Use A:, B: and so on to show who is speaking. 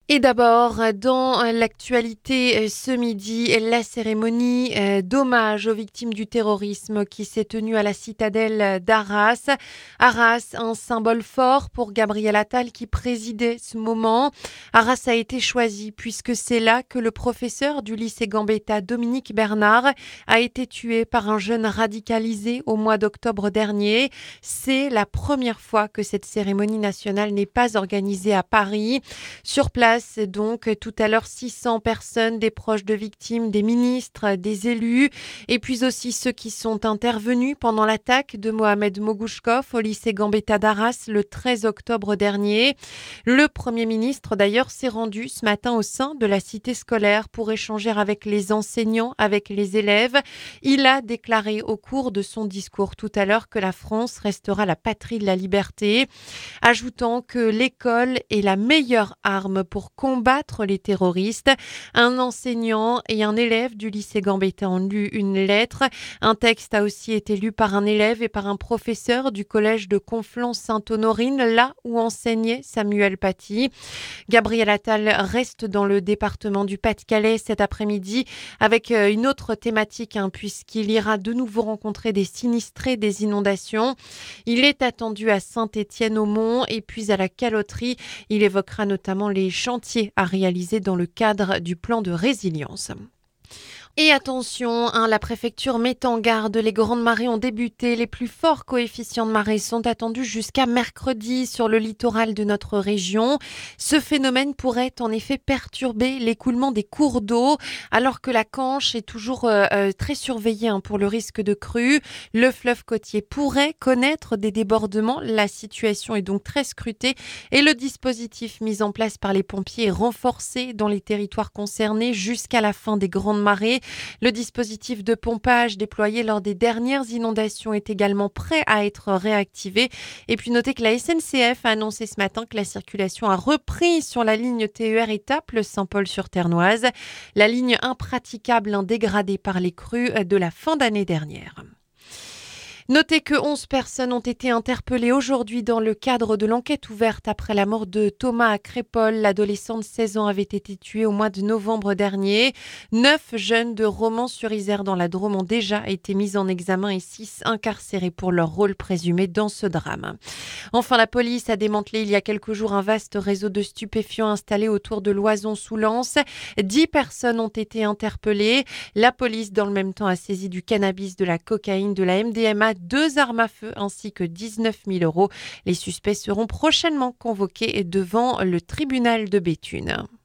A: Et d'abord, dans l'actualité ce midi, la cérémonie d'hommage aux victimes du terrorisme qui s'est tenue à la citadelle d'Arras. Arras, un symbole fort pour Gabriel Attal qui présidait ce moment. Arras a été choisi puisque c'est là que le professeur du lycée Gambetta, Dominique Bernard, a été tué par un jeune radicalisé au mois d'octobre dernier. C'est la première fois que cette cérémonie nationale n'est pas organisée à Paris. Sur place, donc, tout à l'heure, 600 personnes, des proches de victimes, des ministres, des élus, et puis aussi ceux qui sont intervenus pendant l'attaque de Mohamed Mogouchkov au lycée Gambetta d'Arras le 13 octobre dernier. Le Premier ministre, d'ailleurs, s'est rendu ce matin au sein de la cité scolaire pour échanger avec les enseignants, avec les élèves. Il a déclaré au cours de son discours tout à l'heure que la France restera la patrie de la liberté, ajoutant que l'école est la meilleure arme pour combattre les terroristes. Un enseignant et un élève du lycée Gambetta ont lu une lettre. Un texte a aussi été lu par un élève et par un professeur du collège de Conflans-Sainte-Honorine, là où enseignait Samuel Paty. Gabriel Attal reste dans le département du Pas-de-Calais cet après-midi avec une autre thématique, puisqu'il ira de nouveau rencontrer des sinistrés des inondations. Il est attendu à Saint-Étienne-au-Mont et puis à la Caloterie. Il évoquera notamment les chantiers à réaliser dans le cadre du plan de résilience. Et attention, la préfecture met en garde, les grandes marées ont débuté. Les plus forts coefficients de marée sont attendus jusqu'à mercredi sur le littoral de notre région. Ce phénomène pourrait en effet perturber l'écoulement des cours d'eau, alors que la Canche est toujours très surveillée pour le risque de crue. Le fleuve côtier pourrait connaître des débordements. La situation est donc très scrutée et le dispositif mis en place par les pompiers est renforcé dans les territoires concernés jusqu'à la fin des grandes marées. Le dispositif de pompage déployé lors des dernières inondations est également prêt à être réactivé. Et puis notez que la SNCF a annoncé ce matin que la circulation a repris sur la ligne TER Étaples Saint-Paul-sur-Ternoise. La ligne impraticable, dégradée par les crues de la fin d'année dernière. Notez que 11 personnes ont été interpellées aujourd'hui dans le cadre de l'enquête ouverte après la mort de Thomas à Crépol. L'adolescent de 16 ans avait été tué au mois de novembre dernier. 9 jeunes de Romans-sur-Isère dans la Drôme ont déjà été mis en examen et 6 incarcérés pour leur rôle présumé dans ce drame. Enfin, la police a démantelé il y a quelques jours un vaste réseau de stupéfiants installé autour de Loison-sous-Lens. 10 personnes ont été interpellées. La police, dans le même temps, a saisi du cannabis, de la cocaïne, de la MDMA, 2 armes à feu ainsi que 19 000 euros. Les suspects seront prochainement convoqués devant le tribunal de Béthune.